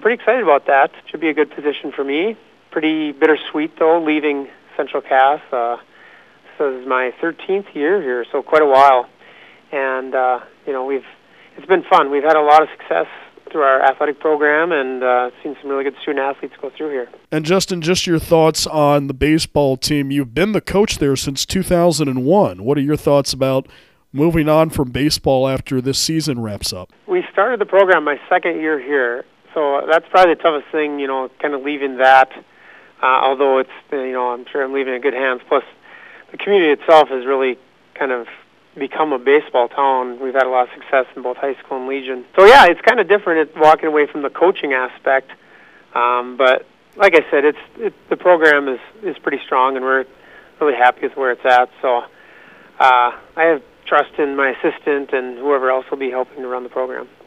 pretty excited about that. Should be a good position for me. Pretty bittersweet, though, leaving Central Cass. This is my 13th year here, so quite a while. And, it's been fun. We've had a lot of success through our athletic program and seen some really good student-athletes go through here. And, Justin, just your thoughts on the baseball team. You've been the coach there since 2001. What are your thoughts about moving on from baseball after this season wraps up? We started the program my second year here, so that's probably the toughest thing, kind of leaving that, although it's, I'm sure I'm leaving in good hands. Plus, the community itself has really kind of become a baseball town. We've had a lot of success in both high school and Legion. So, yeah, it's kind of different walking away from the coaching aspect, but like I said, the program is pretty strong, and we're really happy with where it's at. So I have trust in my assistant and whoever else will be helping to run the program.